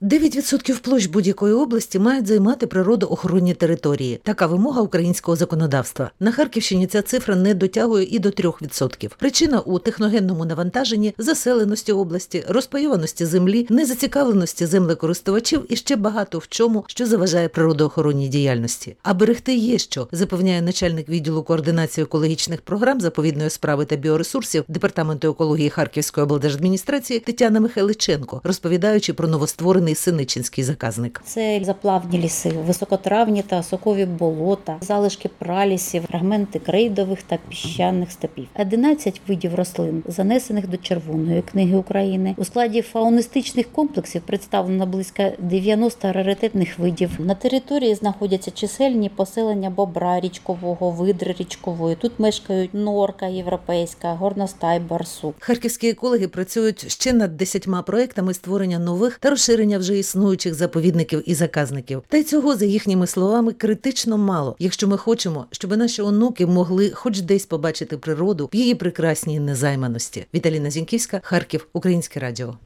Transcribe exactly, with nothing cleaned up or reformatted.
дев'ять відсотків площ будь-якої області мають займати природоохоронні території. Така вимога українського законодавства. На Харківщині ця цифра не дотягує і до трьох відсотків. Причина у техногенному навантаженні, заселеності області, розпайованості землі, незацікавленості землекористувачів і ще багато в чому, що заважає природоохоронній діяльності. А берегти є що, запевняє начальник відділу координації екологічних програм, заповідної справи та біоресурсів Департаменту екології Харківської облдержадміністрації Тетяна Михайличенко, розповідаючи про новостворений Синичинський заказник. Це заплавні ліси, високотравні та сокові болота, залишки пралісів, фрагменти крейдових та піщаних степів. одинадцять видів рослин, занесених до Червоної книги України. У складі фауністичних комплексів представлено близько дев'яноста раритетних видів. На території знаходяться чисельні поселення бобра річкового, видри річкової. Тут мешкають норка європейська, горностай, барсук. Харківські екологи працюють ще над десятьма проектами створення нових та розширення вже існуючих заповідників і заказників. Та й цього, за їхніми словами, критично мало, якщо ми хочемо, щоб наші онуки могли хоч десь побачити природу в її прекрасній незайманості. Віталіна Зіньківська, Харків, Українське радіо.